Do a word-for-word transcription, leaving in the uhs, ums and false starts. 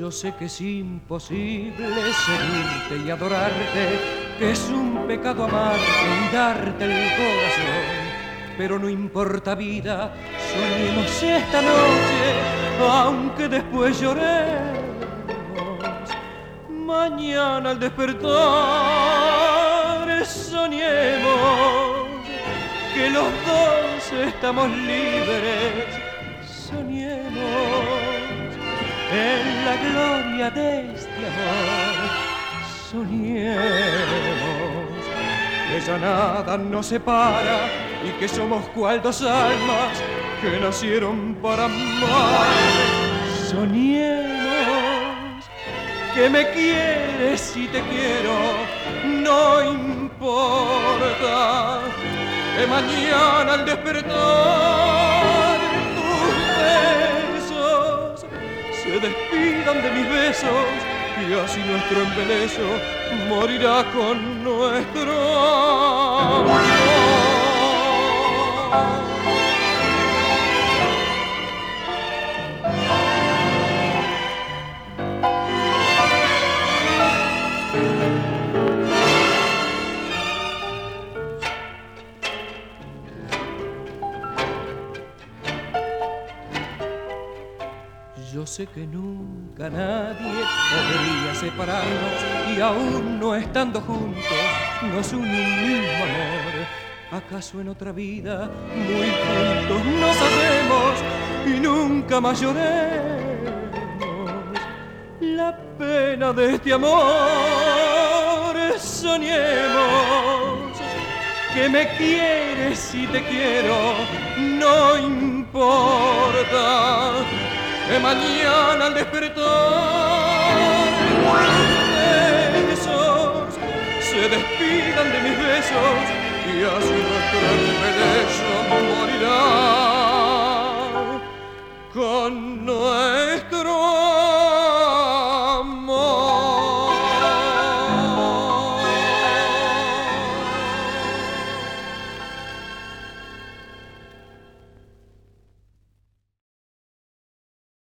Yo sé que es imposible seguirte y adorarte, que es un pecado amarte y darte el corazón. Pero no importa, vida, soñemos esta noche, aunque después lloremos. Mañana al despertar soñemos que los dos estamos libres. Soñemos en la gloria de este amor. Soñemos que ya nada nos separa y que somos cual dos almas que nacieron para amar. Soñemos que me quieres y te quiero, no importa que mañana al despertar tus besos se despidan de mis besos y así nuestro embeleso morirá con nuestro amor. Yo sé que nunca nadie podría separarnos y aún no estando juntos nos une un mismo amor. ¿Acaso en otra vida muy juntos nos hacemos y nunca más lloremos la pena de este amor? Soñemos que me quieres y te quiero, no importa que mañana al despertar besos se despidan de mis besos y así nuestro embeleso morirá con nuestro